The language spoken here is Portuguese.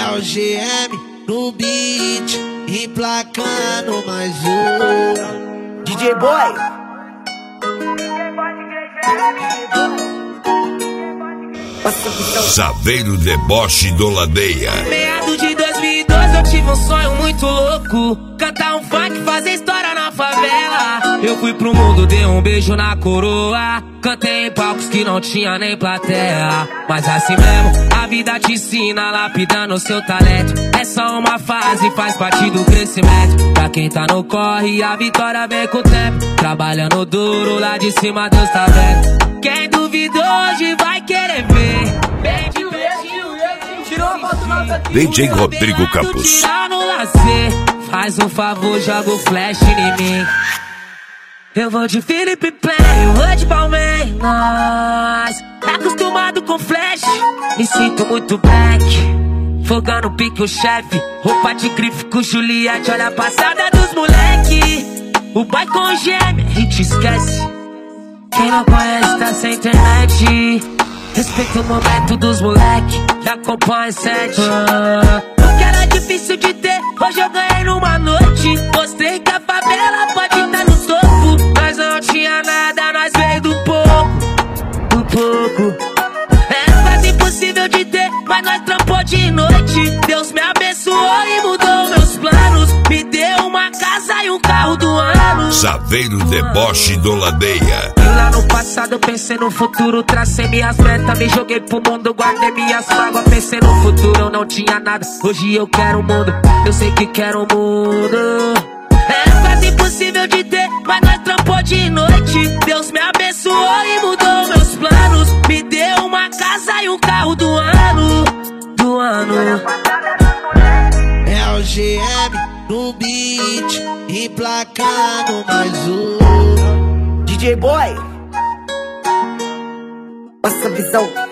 É o GM no beat, emplacando mais um. DJ Boy. Saveiro Deboche do Ladeia. Meados de 2012 eu tive um sonho muito louco, cantar um funk, fazer história na favela. Eu fui pro mundo, dei um beijo na coroa, cantei em palcos que não tinha nem plateia. Mas assim mesmo, a vida te ensina, lapidando o seu talento. É só uma fase, faz parte do crescimento. Pra quem tá no corre, a vitória vem com o tempo. Trabalhando duro, lá de cima Deus tá vendo. Quem duvidou hoje vai querer ver. DJ Rodrigo Campos. Faz um favor, joga o flash em mim. Eu vou de Felipe Play, eu vou de Balmain. Nós tá acostumado com flash, me sinto muito black. Fogando pique o chefe, roupa de grife com Juliette. Olha a passada dos moleque, o boy com gêmea, a gente esquece. Quem não conhece tá sem internet. Respeita o momento dos moleque, já acompanha 7. O que era difícil de ter, hoje eu ganhei numa noite. Mostrei que a favela pode estar no topo. Nós não tinha nada, nós veio do pouco. Do pouco. É quase impossível de ter, mas nós trampou de noite. Deus me abençoou e mudou meus planos. Me deu uma casa e um carro do ano. Saveiro Deboche do Ladeia. Lá no passado eu pensei no futuro, tracei minhas metas, me joguei pro mundo, guardei minhas mágoas. Pensei no futuro, eu não tinha nada, hoje eu quero o mundo, eu sei que quero o mundo. É quase impossível de ter, mas nós trampou de noite. Deus me abençoou e mudou meus planos. Me deu uma casa e um carro do ano. Do ano. É o GM no beat, emplacando mais um. DJ Boy. Nossa visão.